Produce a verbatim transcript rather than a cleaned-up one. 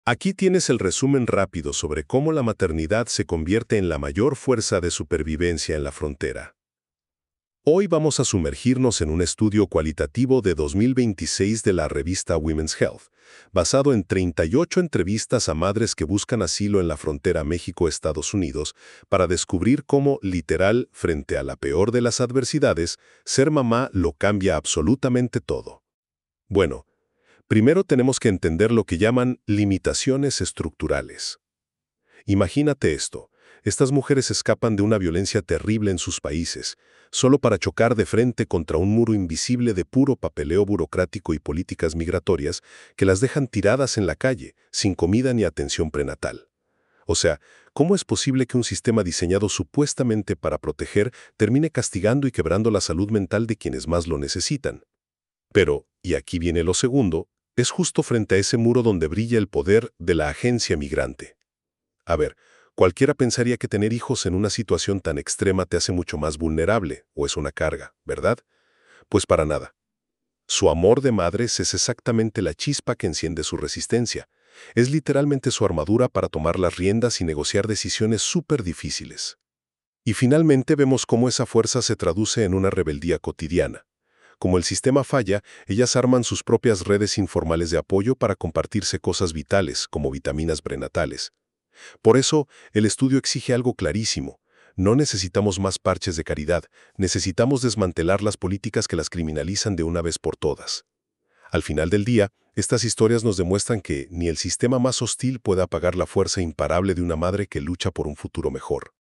Aquí tienes el resumen rápido sobre cómo la maternidad se convierte en la mayor fuerza de supervivencia en la frontera. Hoy vamos a sumergirnos en un estudio cualitativo de dos mil veintiséis de la revista Women's Health, basado en treinta y ocho entrevistas a madres que buscan asilo en la frontera México-Estados Unidos, para descubrir cómo, literal, frente a la peor de las adversidades, ser mamá lo cambia absolutamente todo. Bueno, primero tenemos que entender lo que llaman limitaciones estructurales. Imagínate esto. Estas mujeres escapan de una violencia terrible en sus países, solo para chocar de frente contra un muro invisible de puro papeleo burocrático y políticas migratorias que las dejan tiradas en la calle, sin comida ni atención prenatal. O sea, ¿cómo es posible que un sistema diseñado supuestamente para proteger termine castigando y quebrando la salud mental de quienes más lo necesitan? Pero, y aquí viene lo segundo, es justo frente a ese muro donde brilla el poder de la agencia migrante. A ver, cualquiera pensaría que tener hijos en una situación tan extrema te hace mucho más vulnerable, o es una carga, ¿verdad? Pues para nada. Su amor de madres es exactamente la chispa que enciende su resistencia. Es literalmente su armadura para tomar las riendas y negociar decisiones súper difíciles. Y finalmente vemos cómo esa fuerza se traduce en una rebeldía cotidiana. Como el sistema falla, ellas arman sus propias redes informales de apoyo para compartirse cosas vitales, como vitaminas prenatales. Por eso, el estudio exige algo clarísimo. No necesitamos más parches de caridad, necesitamos desmantelar las políticas que las criminalizan de una vez por todas. Al final del día, estas historias nos demuestran que ni el sistema más hostil puede apagar la fuerza imparable de una madre que lucha por un futuro mejor.